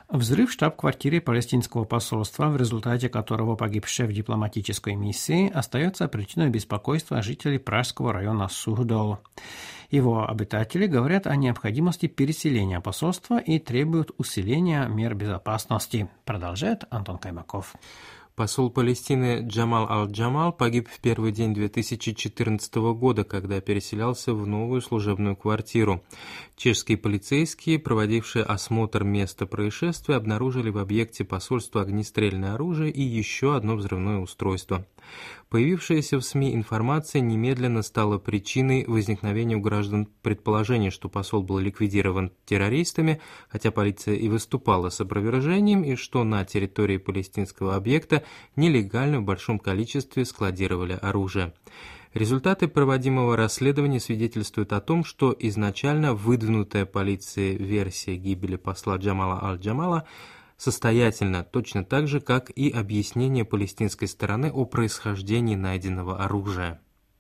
Взрыв в штаб-квартире палестинского посольства, в результате которого погиб шеф дипломатической миссии, остается причиной беспокойства жителей пражского района Сухдол. Его обитатели говорят о необходимости переселения посольства и требуют усиления мер безопасности, продолжает Антон Каймаков. Посол Палестины Джамал Аль-Джамал погиб в первый день 2014 года, когда переселялся в новую служебную квартиру. Чешские полицейские, проводившие осмотр места происшествия, обнаружили в объекте посольства огнестрельное оружие и еще одно взрывное устройство. Появившаяся в СМИ информация немедленно стала причиной возникновения у граждан предположения, что посол был ликвидирован террористами, хотя полиция и выступала с опровержением, и что на территории палестинского объекта нелегально в большом количестве складировали оружие. Результаты проводимого расследования свидетельствуют о том, что изначально выдвинутая полицией версия гибели посла Джамала Аль-Джамала состоятельно, точно так же, как и объяснение палестинской стороны о происхождении найденного оружия.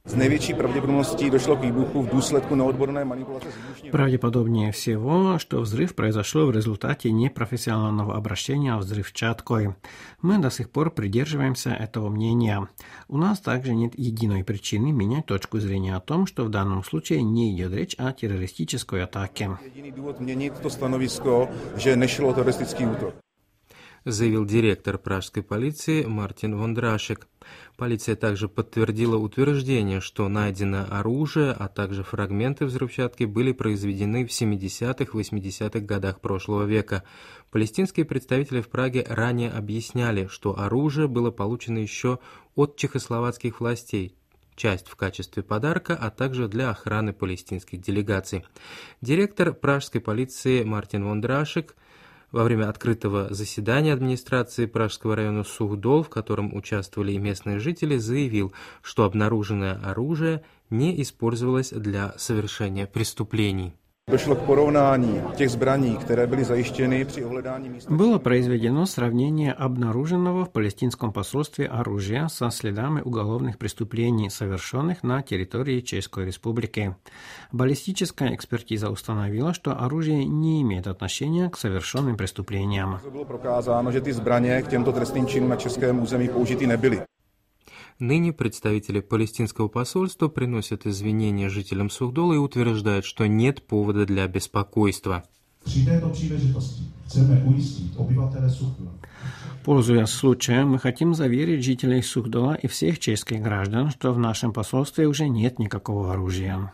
Правдеподобнее всего, что взрыв произошел в результате непрофессионального обращения взрывчаткой. Мы до сих пор придерживаемся этого мнения. У нас также нет единой причины менять точку зрения о том, что в данном случае не идет речь о террористической атаке. Заявил директор пражской полиции Мартин Вондрашек. Полиция также подтвердила утверждение, что найденное оружие, а также фрагменты взрывчатки были произведены в 70-80-х годах прошлого века. Палестинские представители в Праге ранее объясняли, что оружие было получено еще от чехословацких властей, часть в качестве подарка, а также для охраны палестинских делегаций. Директор пражской полиции Мартин Вондрашек во время открытого заседания администрации пражского района Сухдол, в котором участвовали и местные жители, заявил, что обнаруженное оружие не использовалось для совершения преступлений. Было произведено сравнение обнаруженного в палестинском посольстве оружия со следами уголовных преступлений, совершенных на территории Чешской Республики. Баллистическая экспертиза установила, что оружие не имеет отношения к совершенным преступлениям. Было проказано, что эти збрания к тем трестным чинам на чешском území použity nebyly. Ныне представители палестинского посольства приносят извинения жителям Сухдола и утверждают, что нет повода для беспокойства. Пользуясь случаем, мы хотим заверить жителей Сухдола и всех чешских граждан, что в нашем посольстве уже нет никакого оружия.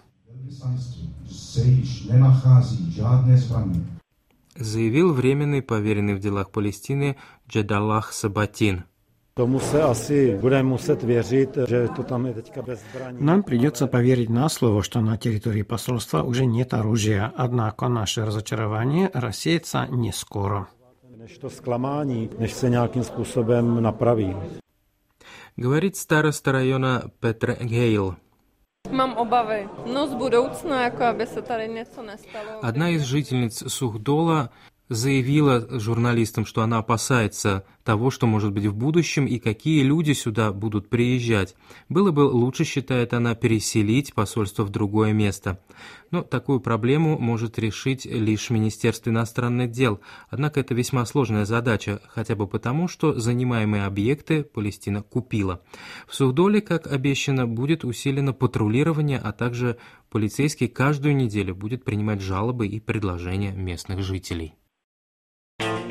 Заявил временный поверенный в делах Палестины Джедаллах Сабатин. Нам придется поверить на слово, что на территории посольства уже нет оружия, однако наше разочарование рассеется не скоро. Говорит староста района Петр Гейл. Одна из жительниц Сухдола заявила журналистам, что она опасается того, что может быть в будущем и какие люди сюда будут приезжать. Было бы лучше, считает она, переселить посольство в другое место. Но такую проблему может решить лишь Министерство иностранных дел. Однако это весьма сложная задача, хотя бы потому, что занимаемые объекты Палестина купила. В Сухдоле, как обещано, будет усилено патрулирование, а также полицейский каждую неделю будет принимать жалобы и предложения местных жителей.